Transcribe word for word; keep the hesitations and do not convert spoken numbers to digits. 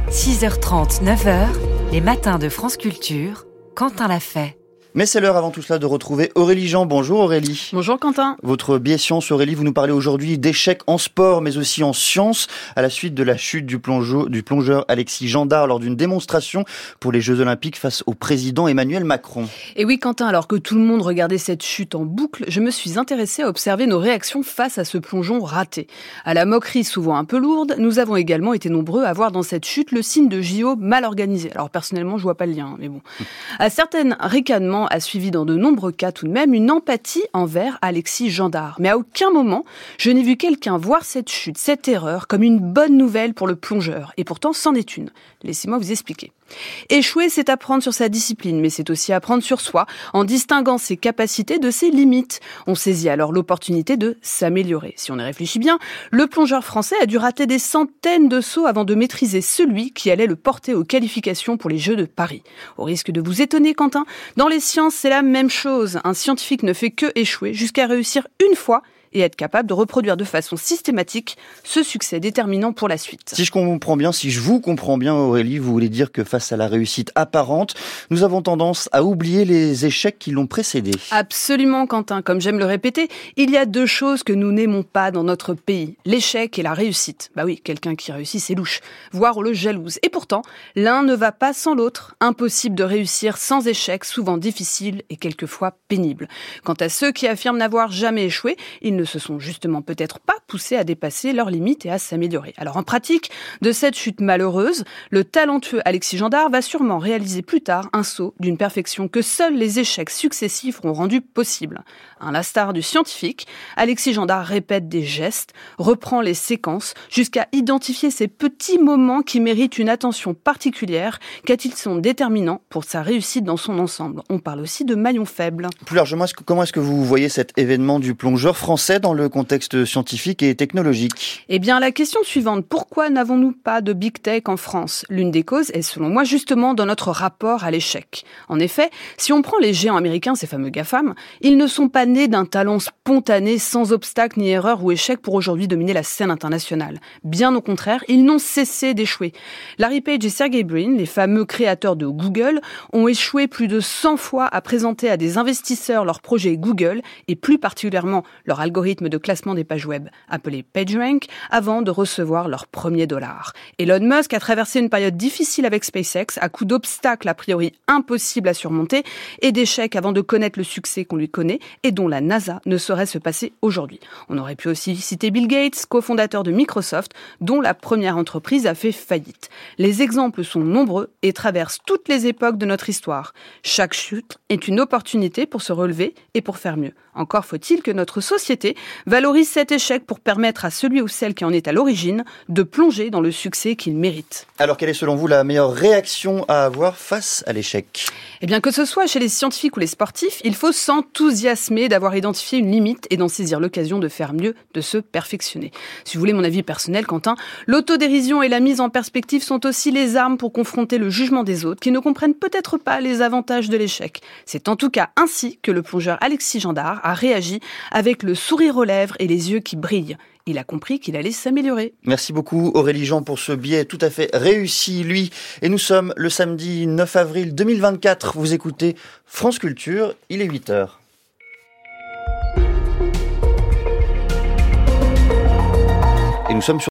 six heures trente, neuf heures, les matins de France Culture, Quentin l'a fait. Mais c'est l'heure avant tout cela de retrouver Aurélie Jean. Bonjour Aurélie. Bonjour Quentin. Votre biais science, Aurélie, vous nous parlez aujourd'hui d'échecs en sport mais aussi en sciences à la suite de la chute du, plongeau, du plongeur Alexis Gendard lors d'une démonstration pour les Jeux Olympiques face au président Emmanuel Macron. Et oui Quentin, alors que tout le monde regardait cette chute en boucle, je me suis intéressée à observer nos réactions face à ce plongeon raté. À la moquerie souvent un peu lourde, nous avons également été nombreux à voir dans cette chute le signe de J O mal organisé. Alors personnellement, je vois pas le lien, mais bon. À certaines ricanements a suivi dans de nombreux cas tout de même une empathie envers Alexis Gendard. Mais à aucun moment, je n'ai vu quelqu'un voir cette chute, cette erreur, comme une bonne nouvelle pour le plongeur. Et pourtant, c'en est une. Laissez-moi vous expliquer. Échouer, c'est apprendre sur sa discipline, mais c'est aussi apprendre sur soi, en distinguant ses capacités de ses limites. On saisit alors l'opportunité de s'améliorer. Si on y réfléchit bien, le plongeur français a dû rater des centaines de sauts avant de maîtriser celui qui allait le porter aux qualifications pour les Jeux de Paris. Au risque de vous étonner, Quentin, dans les sciences, c'est la même chose. Un scientifique ne fait que échouer jusqu'à réussir une fois et être capable de reproduire de façon systématique ce succès déterminant pour la suite. Si je comprends bien, si je vous comprends bien Aurélie, vous voulez dire que face à la réussite apparente, nous avons tendance à oublier les échecs qui l'ont précédé. Absolument Quentin, comme j'aime le répéter, il y a deux choses que nous n'aimons pas dans notre pays, l'échec et la réussite. Bah oui, quelqu'un qui réussit c'est louche, voire on le jalouse. Et pourtant, l'un ne va pas sans l'autre, impossible de réussir sans échec, souvent difficile et quelquefois pénible. Quant à ceux qui affirment n'avoir jamais échoué, ils ne se sont justement peut-être pas poussés à dépasser leurs limites et à s'améliorer. Alors en pratique, de cette chute malheureuse, le talentueux Alexis Gendard va sûrement réaliser plus tard un saut d'une perfection que seuls les échecs successifs ont rendu possible. À l'instar du scientifique, Alexis Gendard répète des gestes, reprend les séquences, jusqu'à identifier ces petits moments qui méritent une attention particulière, car ils sont déterminants pour sa réussite dans son ensemble. On parle aussi de maillon faible. Plus largement, est-ce que, comment est-ce que vous voyez cet événement du plongeur français dans le contexte scientifique et technologique? Eh bien, la question suivante, pourquoi n'avons-nous pas de big tech en France? L'une des causes est, selon moi, justement dans notre rapport à l'échec. En effet, si on prend les géants américains, ces fameux GAFAM, ils ne sont pas nés d'un talent spontané, sans obstacle ni erreur ou échec pour aujourd'hui dominer la scène internationale. Bien au contraire, ils n'ont cessé d'échouer. Larry Page et Sergey Brin, les fameux créateurs de Google, ont échoué plus de cent fois à présenter à des investisseurs leur projet Google et plus particulièrement leur algorithme de classement des pages web, appelé PageRank, avant de recevoir leur premier dollar. Elon Musk a traversé une période difficile avec SpaceX, à coup d'obstacles a priori impossibles à surmonter et d'échecs avant de connaître le succès qu'on lui connaît et dont la NASA ne saurait se passer aujourd'hui. On aurait pu aussi citer Bill Gates, cofondateur de Microsoft, dont la première entreprise a fait faillite. Les exemples sont nombreux et traversent toutes les époques de notre histoire. Chaque chute est une opportunité pour se relever et pour faire mieux. Encore faut-il que notre société valorise cet échec pour permettre à celui ou celle qui en est à l'origine de plonger dans le succès qu'il mérite. Alors quelle est selon vous la meilleure réaction à avoir face à l'échec? Eh bien que ce soit chez les scientifiques ou les sportifs, il faut s'enthousiasmer d'avoir identifié une limite et d'en saisir l'occasion de faire mieux, de se perfectionner. Si vous voulez mon avis personnel, Quentin, l'autodérision et la mise en perspective sont aussi les armes pour confronter le jugement des autres qui ne comprennent peut-être pas les avantages de l'échec. C'est en tout cas ainsi que le plongeur Alexis Gendard a réagi avec le sourire aux lèvres et les yeux qui brillent. Il a compris qu'il allait s'améliorer. Merci beaucoup Aurélie Jean pour ce billet tout à fait réussi, lui. Et nous sommes le samedi neuf avril deux mille vingt-quatre. Vous écoutez France Culture, il est huit heures. Et nous sommes sur